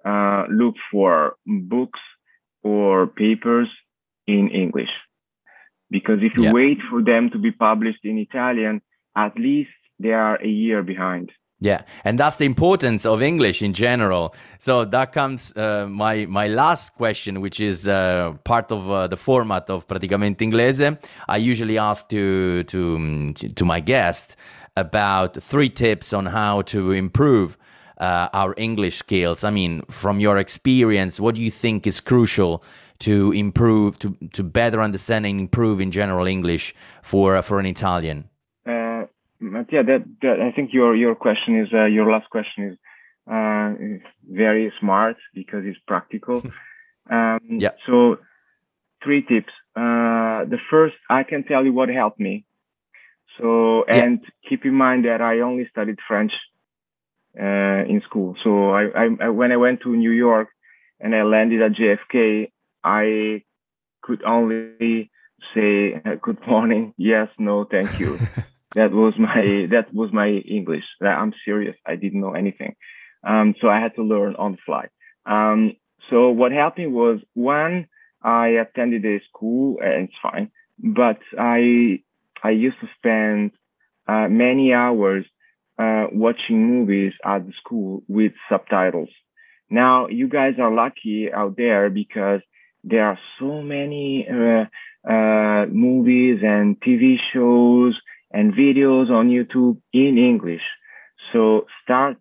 uh, look for books or papers in English. Because if you yeah. wait for them to be published in Italian, at least they are a year behind. Yeah, and that's the importance of English in general. So that comes uh, my my last question, which is uh, part of uh, the format of Praticamente Inglese. I usually ask to to to my guest about three tips on how to improve uh, our English skills. I mean, from your experience, what do you think is crucial to improve, to to better understand and improve in general English for uh, for an Italian? Uh, yeah, that, that I think your your question is uh, your last question is uh, very smart because it's practical. um, yeah. So three tips. Uh, the first, I can tell you what helped me. So and yeah. keep in mind that I only studied French uh, in school. So I, I, I when I went to New York and I landed at J F K, I could only say uh, good morning, yes, no, thank you. that was my that was my English. I'm serious. I didn't know anything, um, so I had to learn on the fly. Um, so what helped me was one, I attended a school, and it's fine, but I I used to spend uh, many hours uh, watching movies at the school with subtitles. Now you guys are lucky out there because there are so many uh, uh, movies and T V shows and videos on YouTube in English. So start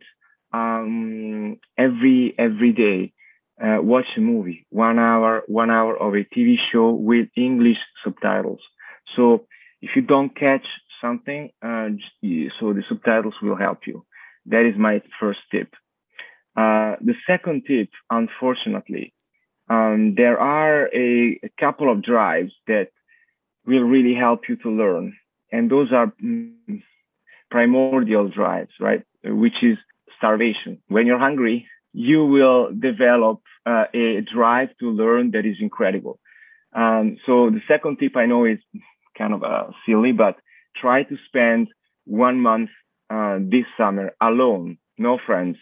um, every every day, uh, watch a movie, one hour, one hour of a T V show with English subtitles. So if you don't catch something, uh, just, so the subtitles will help you. That is my first tip. Uh, the second tip, unfortunately, um, there are a, a couple of drives that will really help you to learn. And those are mm, primordial drives, right? Which is starvation. When you're hungry, you will develop uh, a drive to learn that is incredible. Um, so the second tip I know is kind of uh, silly, but try to spend one month uh, this summer alone, no friends,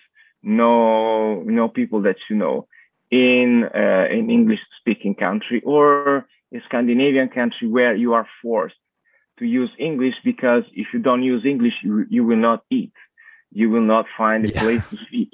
no no people that you know, in uh, an English-speaking country or a Scandinavian country where you are forced to use English, because if you don't use English, you, you will not eat. You will not find a yeah. place to sleep.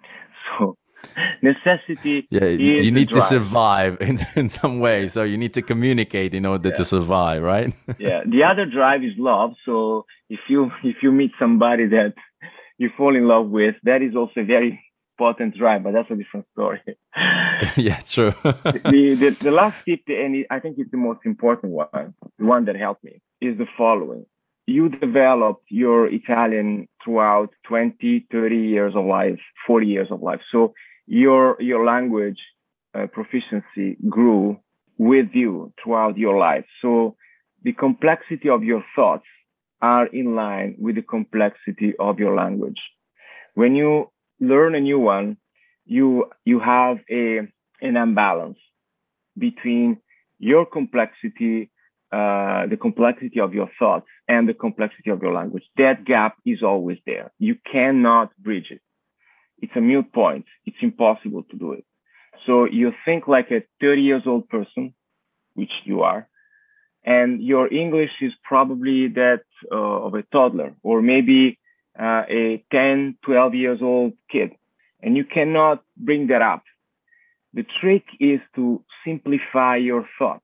So necessity yeah, is you need drive. to survive in, in some way. So you need to communicate in order yeah. to survive, right? yeah. The other drive is love. So if you if you meet somebody that you fall in love with, that is also a very potent drive, but that's a different story. yeah, true. the, the the last tip, and I think it's the most important one, the one that helped me, is the following. You developed your Italian throughout twenty, thirty years of life, forty years of life. So your your language uh, proficiency grew with you throughout your life. So the complexity of your thoughts are in line with the complexity of your language. When you learn a new one, you you have a an imbalance between your complexity, uh, the complexity of your thoughts, and the complexity of your language. That gap is always there. You cannot bridge it. It's a mute point. It's impossible to do it. So you think like a thirty years old person, which you are, and your English is probably that uh, of a toddler, or maybe uh, a ten, twelve years old kid, and you cannot bring that up. The trick is to simplify your thoughts.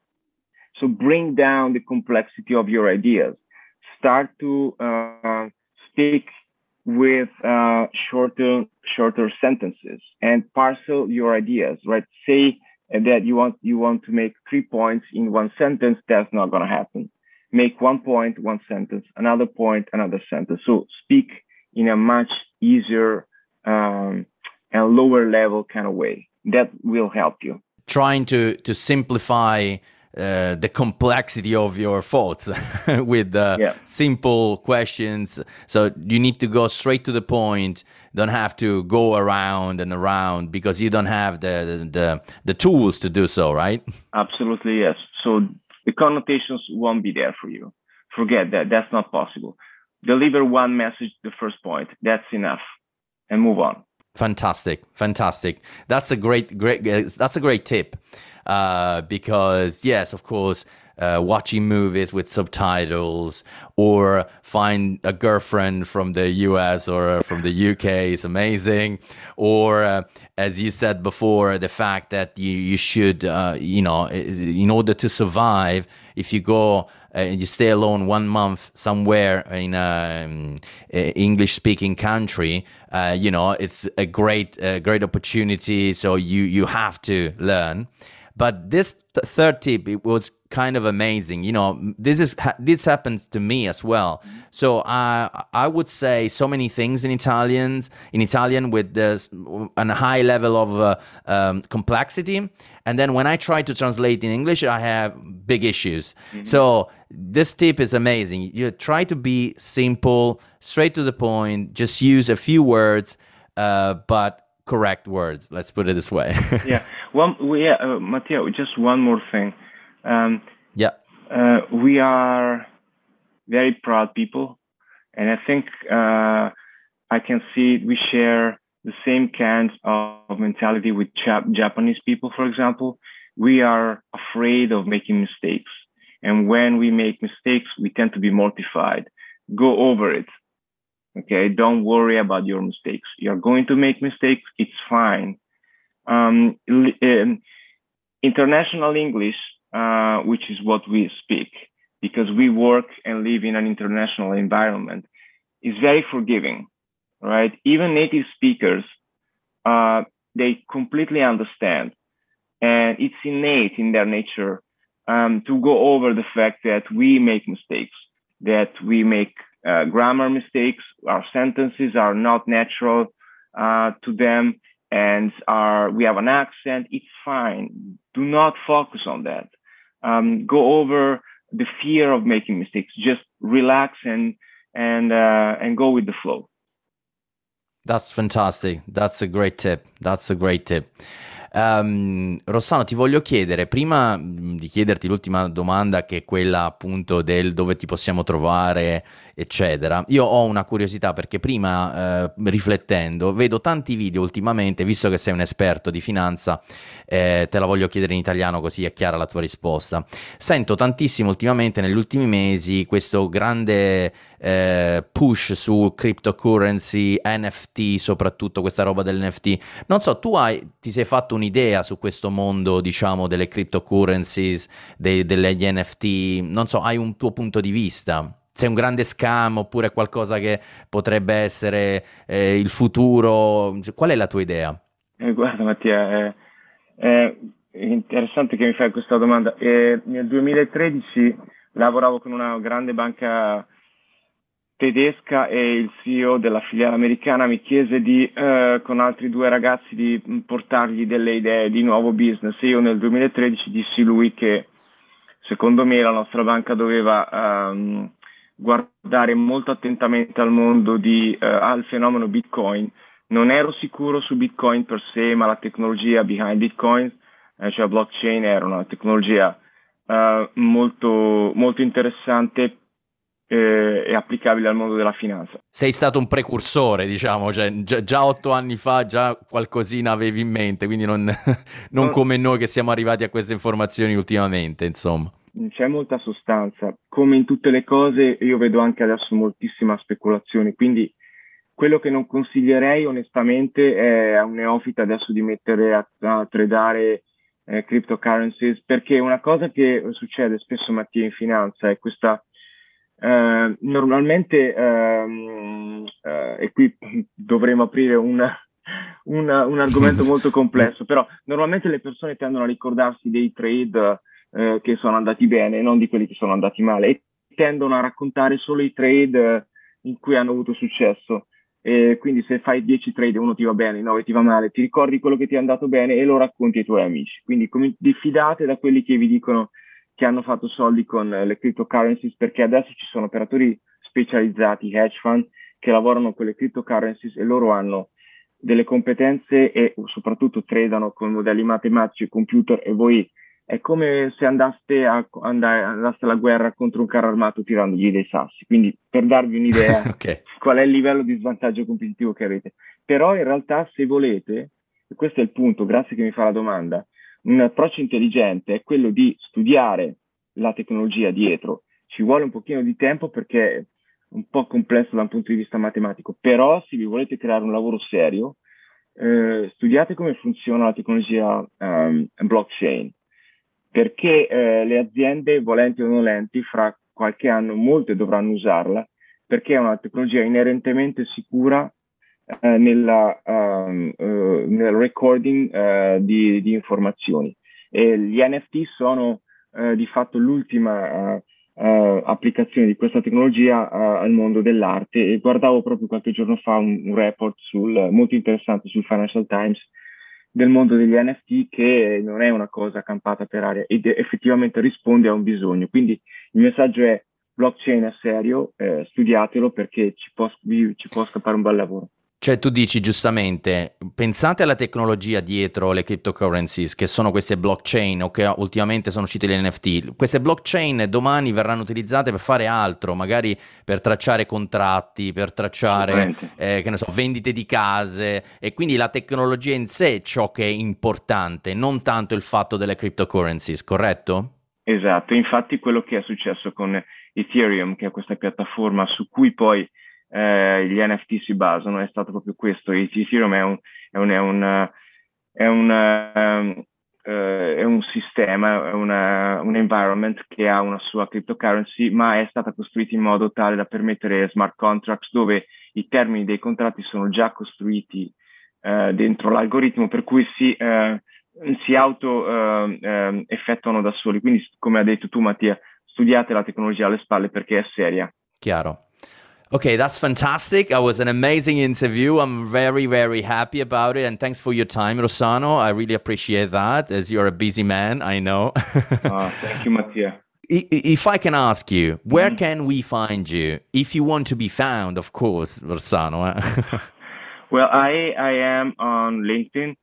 So bring down the complexity of your ideas. Start to uh, speak with uh, shorter, shorter sentences and parcel your ideas, right? Say that you want, you want to make three points in one sentence. That's not going to happen. Make one point, one sentence, another point, another sentence. So speak in a much easier um, and lower level kind of way. That will help you. Trying to, to simplify uh, the complexity of your thoughts with uh, yeah. simple questions. So you need to go straight to the point. Don't have to go around and around because you don't have the, the, the, the tools to do so, right? Absolutely, yes. So the connotations won't be there for you. Forget that. That's not possible. Deliver one message, the first point. That's enough. And move on. Fantastic, fantastic. That's a great, great. Uh, that's a great tip, uh, because yes, of course, uh, watching movies with subtitles or find a girlfriend from the U S or from the U K is amazing. Or uh, as you said before, the fact that you you should, uh, you know, in order to survive, if you go. Uh, you stay alone one month somewhere in a um, English-speaking country, uh, you know, it's a great, uh, great opportunity. So you you have to learn. But this th- third tip, it was kind of amazing. You know, this is ha- this happens to me as well. So I I would say so many things in Italians in Italian with this a high level of uh, um, complexity, and then when I try to translate in English, I have big issues. Mm-hmm. So this tip is amazing. You try to be simple, straight to the point. Just use a few words, uh, but correct words. Let's put it this way. yeah. Well, we, yeah, uh, Matteo, just one more thing. Um, yeah. Uh, we are very proud people, and I think uh, I can see we share the same kind of mentality with Jap- Japanese people, for example. We are afraid of making mistakes, and when we make mistakes, we tend to be mortified. Go over it. Okay, don't worry about your mistakes. You're going to make mistakes. It's fine. Um, um, international English, uh, which is what we speak, because we work and live in an international environment, is very forgiving, right? Even native speakers, uh, they completely understand, and it's innate in their nature um, to go over the fact that we make mistakes, that we make Uh, grammar mistakes, our sentences are not natural uh, to them, and our, we have an accent. It's fine. Do not focus on that. Um, go over the fear of making mistakes. Just relax and and uh, and go with the flow. That's fantastic. That's a great tip. That's a great tip. Um, Rossano, ti voglio chiedere, prima di chiederti l'ultima domanda, che è quella appunto del dove ti possiamo trovare, eccetera, io ho una curiosità, perché prima eh, riflettendo vedo tanti video ultimamente, visto che sei un esperto di finanza, eh, te la voglio chiedere in italiano così è chiara la tua risposta. Sento tantissimo ultimamente, negli ultimi mesi, questo grande eh, push su cryptocurrency, N F T, soprattutto questa roba dell'N F T. Non so, tu hai, ti sei fatto un'idea su questo mondo, diciamo, delle cryptocurrencies, dei, degli N F T? Non so, hai un tuo punto di vista? Se è un grande scam oppure qualcosa che potrebbe essere eh, il futuro? Qual è la tua idea? Eh, guarda Mattia, è, è interessante che mi fai questa domanda. Eh, nel duemilatredici lavoravo con una grande banca tedesca e il C E O della filiale americana mi chiese di, eh, con altri due ragazzi, di portargli delle idee di nuovo business. E io nel duemilatredici dissi lui che secondo me la nostra banca doveva um, guardare molto attentamente al mondo di, uh, al fenomeno Bitcoin. Non ero sicuro su Bitcoin per sé, ma la tecnologia behind Bitcoin, eh, cioè blockchain, era una tecnologia uh, molto, molto interessante e applicabile al mondo della finanza. Sei stato un precursore, diciamo, cioè già, già otto anni fa già qualcosina avevi in mente, quindi non, non, non come noi che siamo arrivati a queste informazioni ultimamente, insomma. C'è molta sostanza, come in tutte le cose. Io vedo anche adesso moltissima speculazione, quindi quello che non consiglierei onestamente è a un neofita adesso di mettere a, a tradare eh, cryptocurrencies, perché una cosa che succede spesso, Mattia, in finanza è questa. Uh, normalmente um, uh, e qui dovremo aprire una, una, un argomento molto complesso, però normalmente le persone tendono a ricordarsi dei trade uh, che sono andati bene, non di quelli che sono andati male, e tendono a raccontare solo i trade uh, in cui hanno avuto successo. E quindi se fai dieci trade, uno ti va bene, nove ti va male, ti ricordi quello che ti è andato bene e lo racconti ai tuoi amici. Quindi com- diffidate da quelli che vi dicono che hanno fatto soldi con le cryptocurrencies, perché adesso ci sono operatori specializzati, hedge fund, che lavorano con le cryptocurrencies e loro hanno delle competenze e soprattutto tradano con modelli matematici e computer, e voi è come se andaste, a, andare, andaste alla guerra contro un carro armato tirandogli dei sassi. Quindi, per darvi un'idea okay. qual è il livello di svantaggio competitivo che avete. Però in realtà, se volete, e questo è il punto, grazie che mi fa la domanda, un approccio intelligente è quello di studiare la tecnologia dietro. Ci vuole un pochino di tempo perché è un po' complesso da un punto di vista matematico, però se vi volete creare un lavoro serio, eh, studiate come funziona la tecnologia um, blockchain. Perché eh, le aziende, volenti o nolenti, fra qualche anno molte dovranno usarla, perché è una tecnologia inerentemente sicura eh, nella, um, uh, nel recording uh, di, di informazioni. E gli N F T sono uh, di fatto l'ultima uh, uh, applicazione di questa tecnologia uh, al mondo dell'arte, e guardavo proprio qualche giorno fa un, un report sul, molto interessante sul Financial Times del mondo degli N F T, che non è una cosa campata per aria ed effettivamente risponde a un bisogno. Quindi il messaggio è: blockchain è serio, eh, studiatelo, perché ci può, ci può scappare un bel lavoro. Cioè tu dici giustamente, pensate alla tecnologia dietro le cryptocurrencies, che sono queste blockchain, o che ultimamente sono uscite le N F T. Queste blockchain domani verranno utilizzate per fare altro, magari per tracciare contratti, per tracciare eh, che ne so, vendite di case, e quindi la tecnologia in sé è ciò che è importante, non tanto il fatto delle cryptocurrencies, corretto? Esatto, infatti quello che è successo con Ethereum, che è questa piattaforma su cui poi Eh, gli N F T si basano, è stato proprio questo. Ethereum è un è un è un, è un, um, uh, è un sistema, è una, un environment che ha una sua cryptocurrency, ma è stata costruita in modo tale da permettere smart contracts, dove i termini dei contratti sono già costruiti uh, dentro l'algoritmo, per cui si uh, si auto uh, uh, effettuano da soli. Quindi, come ha detto tu, Mattia, studiate la tecnologia alle spalle, perché è seria. Chiaro. Okay, that's fantastic. That was an amazing interview. I'm very, very happy about it. And thanks for your time, Rossano. I really appreciate that, as you're a busy man, I know. Oh, thank you, Mattia. If I can ask you, where mm. can we find you? If you want to be found, of course, Rossano. Well, I, I am on LinkedIn.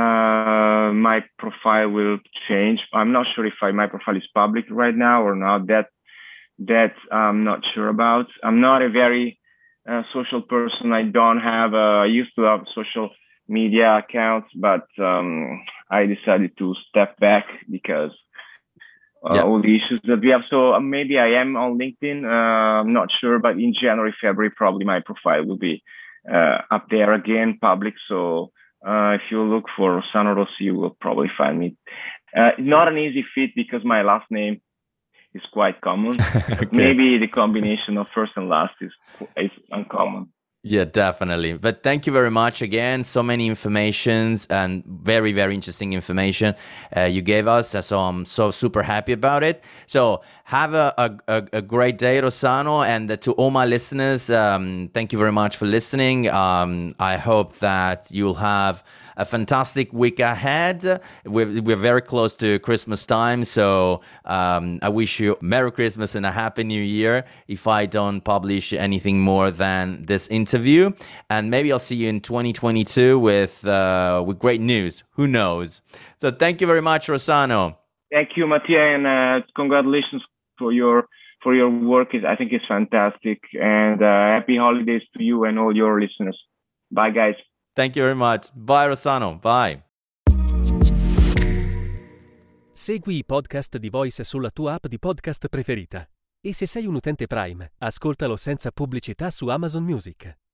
Uh, my profile will change. I'm not sure if I, my profile is public right now or not. That that I'm not sure about. I'm not a very uh, social person. I don't have a, I used to have social media accounts, but um, I decided to step back because uh, yeah. all the issues that we have. So uh, maybe I am on LinkedIn. Uh, I'm not sure, but in January, February, probably my profile will be uh, up there again, public. So uh, if you look for Rossano Rossi, you will probably find me. Uh, not an easy fit because my last name is quite common. Okay. Maybe the combination of first and last is is uncommon. Yeah, definitely. But thank you very much again. So many informations and very, very interesting information uh, you gave us. So I'm so super happy about it. So have a, a, a great day, Rossano. And to all my listeners, um, thank you very much for listening. Um, I hope that you'll have a fantastic week ahead. We're, we're very close to Christmas time, so um, I wish you Merry Christmas and a Happy New Year if I don't publish anything more than this interview. And maybe I'll see you in twenty twenty-two with uh, with great news. Who knows? So thank you very much, Rossano. Thank you, Mattia, and uh, congratulations for your for your work. I think it's fantastic. And uh, happy holidays to you and all your listeners. Bye, guys. Thank you very much. Bye, Rossano. Bye. Segui i podcast di Voice sulla tua app di podcast preferita. E se sei un utente Prime, ascoltalo senza pubblicità su Amazon Music.